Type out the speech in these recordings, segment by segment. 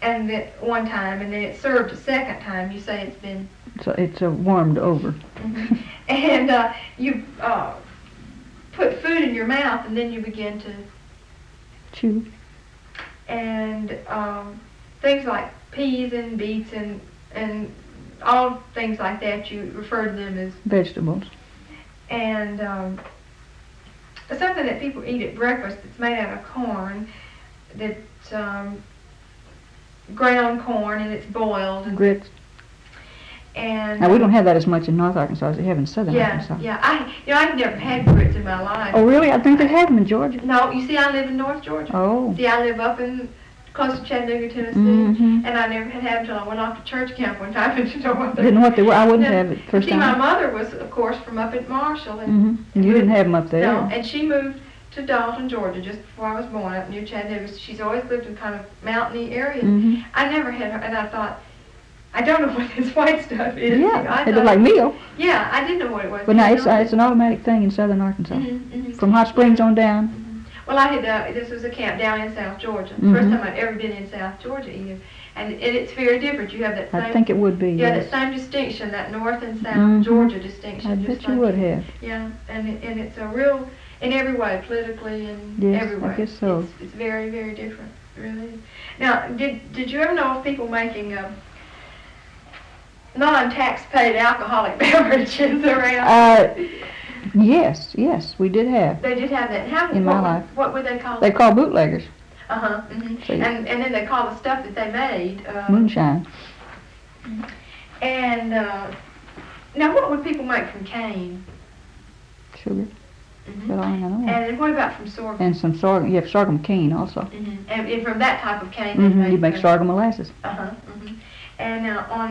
and then one time, and then it's served a second time. You say it's been. So it's warmed over. Mm-hmm. And you put food in your mouth, and then you begin to chew. And things like peas and beets and all things like that, you refer to them as vegetables. And something that people eat at breakfast that's made out of corn, that's ground corn, and it's boiled. And grits. And now we don't have that as much in North Arkansas as they have in Southern Arkansas. Yeah, I've never had grits in my life. Oh really? I think they have them in Georgia. No, you see, I live in North Georgia. Oh. See, I live up in close to Chattanooga, Tennessee, and I never had them until I went off to church camp one time and didn't know what they were. Didn't know what they were. I wouldn't have it first time. My mother was, of course, from up at Marshall. And you didn't have them up there. No, and she moved to Dalton, Georgia, just before I was born, up near Chattanooga. She's always lived in kind of mountainy areas. I never had her, and I thought, I don't know what this white stuff is. Yeah, it looked like meal. Yeah, I didn't know what it was. But now it's an automatic thing in Southern Arkansas. From Hot Springs on down. Well, I had this was a camp down in South Georgia. First time I'd ever been in South Georgia either, and it's very different. You have that same. I think it would be. Yeah, that same distinction, that North and South Georgia distinction. I bet you would have. Yeah, and it's a real, in every way, politically and everywhere. I guess so. It's very, very different, really. Now, did you ever know of people making non-tax-paid alcoholic beverages around? Yes, we did have. They did have that. In my life. What would they call it? They call bootleggers. And then they call the stuff that they made moonshine. And now, what would people make from cane? Sugar. That's all I know. And what about from sorghum? And some sorghum. You have sorghum cane also. And from that type of cane, you make sorghum molasses. And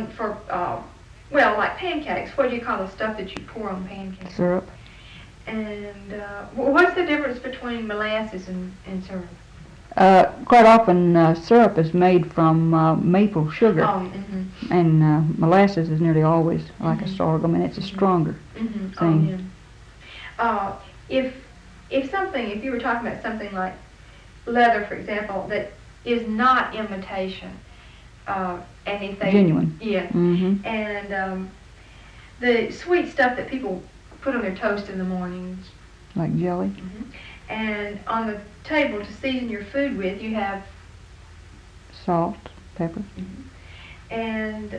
like pancakes, what do you call the stuff that you pour on pancakes? Syrup. And what's the difference between molasses and syrup? Quite often syrup is made from maple sugar, and molasses is nearly always like a sorghum, and it's a stronger thing. If you were talking about something like leather, for example, that is not imitation, anything genuine. Yeah. And the sweet stuff that people put on their toast in the mornings. Like jelly. And on the table to season your food with, you have salt, pepper. And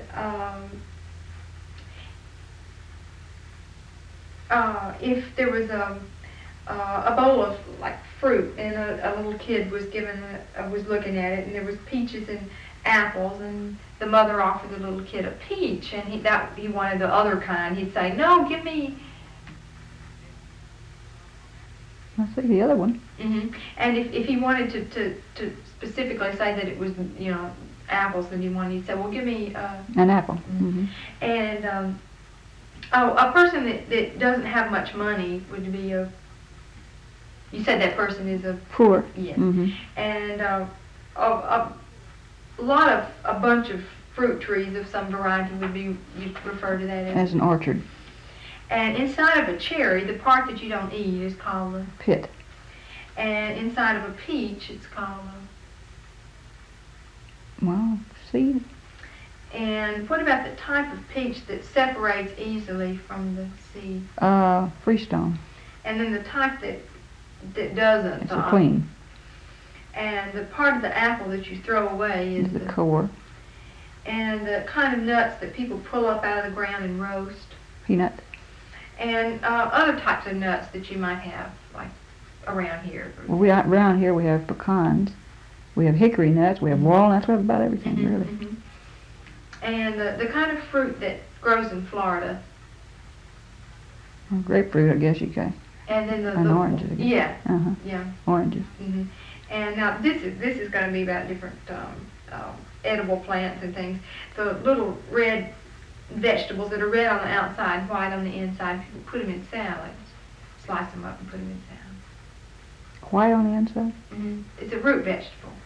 if there was a bowl of like fruit, and a little kid was looking at it, and there was peaches and apples, and the mother offered the little kid a peach, and he wanted the other kind. He'd say, "No, give me." I see the other one. And if he wanted to specifically say that it was apples that he wanted, he'd say, "Well, give me an apple." And a person that doesn't have much money would be you said that person is a poor. Yes. And a bunch of fruit trees of some variety you'd refer to that as an orchard. And inside of a cherry, the part that you don't eat is called a pit. And inside of a peach, it's called seed. And what about the type of peach that separates easily from the seed? Freestone. And then the type that doesn't. It's a queen. And the part of the apple that you throw away is the core. And the kind of nuts that people pull up out of the ground and roast. Peanut. And other types of nuts that you might have, like around here. Well, around here we have pecans, we have hickory nuts, we have walnuts, we have about everything, really. And the kind of fruit that grows in Florida. Well, grapefruit, I guess you can. And then the oranges. I guess. Yeah. Yeah. Oranges. And now this is going to be about different edible plants and things. The little red vegetables that are red on the outside, white on the inside. People put them in salads, slice them up and put them in salads. White on the inside? It's a root vegetable.